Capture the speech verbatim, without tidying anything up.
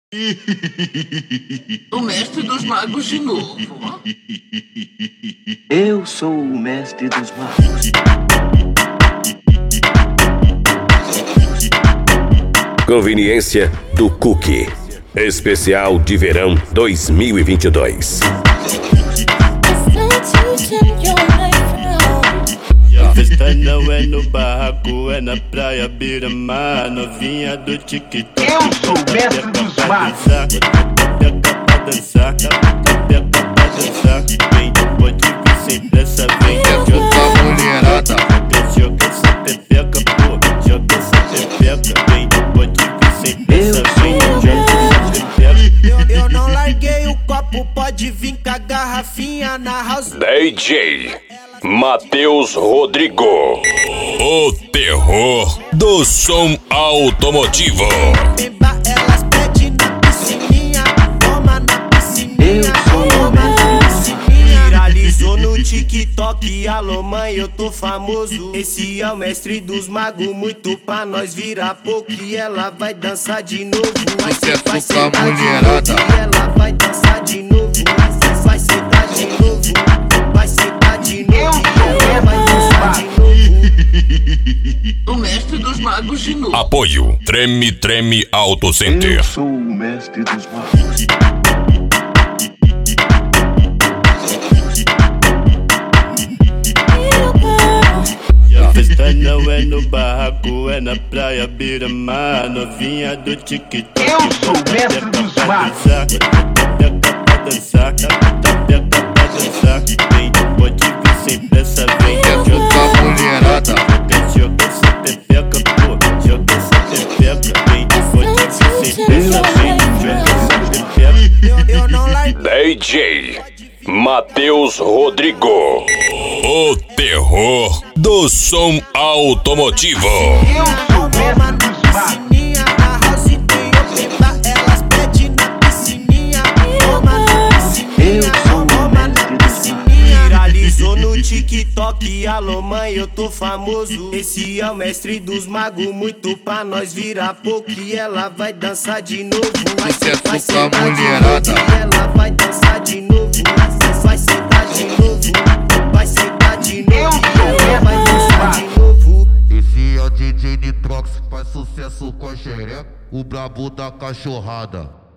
O mestre dos magos de novo. Eu sou o mestre dos magos. Conveniência do Cookie. Especial de verão dois mil e vinte e dois. A festa não é no barraco, é na praia beira-mar. Novinha do TikTok. Eu sou o mestre dos magos. Peca pra dançar, peca pra dançar. Vem, pode vir sem pressa, vem. Joga mulherada, joga essa pepeca, pô. Joga essa pepeca, vem. Pode vir sem pressa, vem. Joga essa pepeca. Eu não larguei o copo, pode vir com a garrafinha na house. D J Matheus Rodrigo, o terror do som automotivo. Elas pedem na piscininha, toma na piscininha, toma na piscininha. Viralizou no TikTok, alô mãe, eu tô famoso. Esse é o mestre dos magos, muito pra nós virar pouco. E ela vai dançar de novo, vai sentar de novo. E ela vai dançar de novo, vai sentar de novo, vai sentar de novo. O mestre dos magos de novo. Apoio Treme Treme Auto Center. Eu sou o mestre dos magos. A festa não é no barraco, é na praia beira-mar. Novinha do TikTok. Eu sou o mestre dos magos. Peca pra dançar, peca pra dançar. Vem, pode vir sem pressa, vem. Joga mulherada, joga essa pepeca, pô. Joga essa pepeca, vem. Pode vir sem pressa, vem. Joga essa pepeca. Eu não larguei. D J Matheus Rodrigo, o terror do som automotivo. Eu sou o mestre dos magos. Piscininha, na house tem open bar, elas pedem na piscininha, toma na piscininha, toma na piscininha. Viralizou no TikTok, alô mãe, eu tô famoso. Esse é o mestre dos magos, muito pra nós virar pouco. E ela vai dançar de novo, vai sentar de novo. E ela vai dançar de novo, vai sentar de novo, vai sentar de novo. E ela vai dançar de novo. Esse é o D J Nitrox, faz sucesso com a xereca, o brabo da cachorrada.